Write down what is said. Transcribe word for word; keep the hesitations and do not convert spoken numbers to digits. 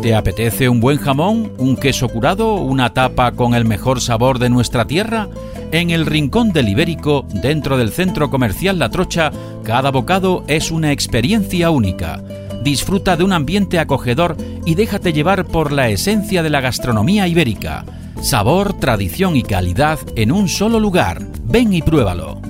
¿Te apetece un buen jamón, un queso curado, una tapa con el mejor sabor de nuestra tierra? En el Rincón del Ibérico, dentro del Centro Comercial La Trocha, cada bocado es una experiencia única. Disfruta de un ambiente acogedor y déjate llevar por la esencia de la gastronomía ibérica. Sabor, tradición y calidad en un solo lugar. Ven y pruébalo.